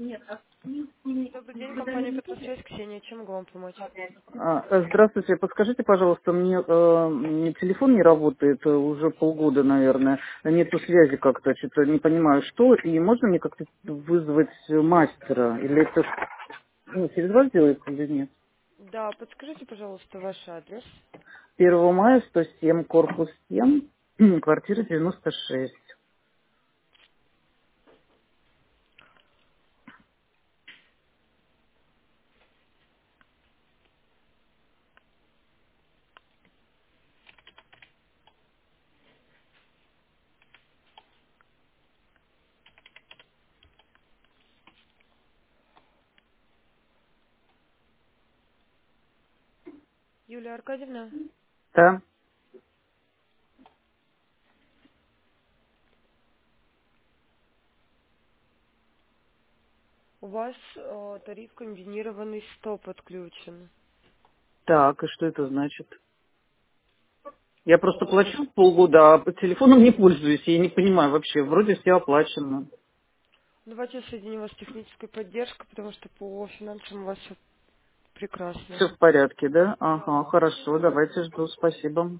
Добрый день, компания Петросвязь, Ксения. Чем могу вам помочь? Здравствуйте, подскажите, пожалуйста, мне телефон не работает уже полгода, наверное, нету связи как-то, что-то не понимаю, что, и можно мне как-то вызвать мастера, или это через вас делается или нет? Да, подскажите, пожалуйста, ваш адрес. 1 мая, 107, корпус 7, квартира 96. Юлия Аркадьевна, Да, у вас тариф комбинированный 100 подключен. так, и что это значит? Я просто Э, плачу полгода, а по телефону не пользуюсь, я не понимаю вообще, вроде все оплачено. Давайте я соединю вас с технической поддержкой, потому что по финансам у вас все прекрасно. Все в порядке, да? Ага, Да. хорошо, давайте жду, спасибо.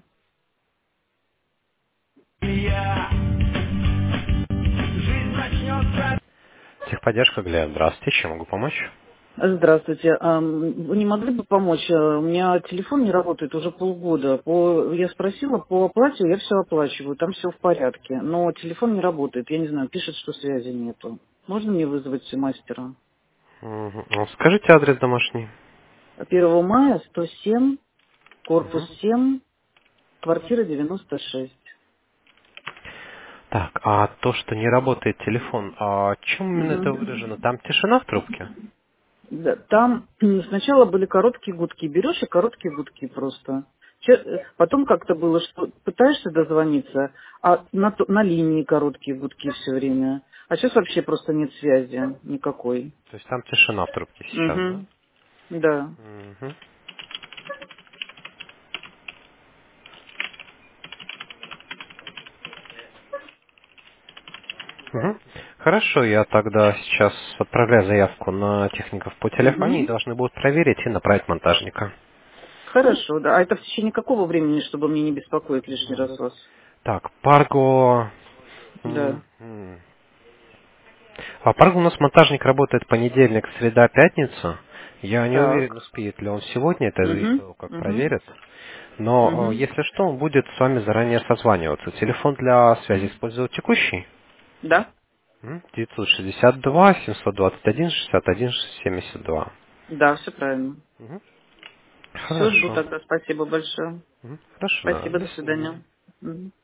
Техподдержка, Глеб, здравствуйте, чем могу помочь? Здравствуйте. Вы не могли бы помочь? У меня телефон не работает уже полгода. Я спросила, по оплате я все оплачиваю, там все в порядке. Но телефон не работает. Я не знаю, пишет, что связи нету. Можно мне вызвать мастера? Мгм. Ну, скажите адрес домашний. 1 мая, 107, корпус Мгм. 7, квартира 96. Так, а то, что не работает телефон, а чем именно это Мгм. выражено? Там тишина в трубке? Да, там сначала были короткие гудки. Берешь и короткие гудки просто. Потом как-то было, что пытаешься дозвониться, а на линии короткие гудки все время. А сейчас вообще просто нет связи никакой. То есть там тишина в трубке сейчас, да? Угу. Да. Мгм. Мгм. Хорошо, я тогда сейчас отправляю заявку на техников по телефонии, Угу. должны будут проверить и направить монтажника. Хорошо, да. А это в течение какого времени, чтобы мне не беспокоить лишний раз Мгм. вас? Так, Парго... Да. А парк у нас монтажник работает понедельник, среда, пятница. Я не уверен, Так. успеет ли он сегодня, это зависит от Угу. того, как Угу. проверит. Но Угу. если что, он будет с вами заранее созваниваться. Телефон для связи использовать текущий. Да? 962 721 61 72. Да, все правильно. Мгм. Все, жду Хорошо. тогда. Спасибо большое. Хорошо, да. Спасибо, До до свидания. свидания. Мгм.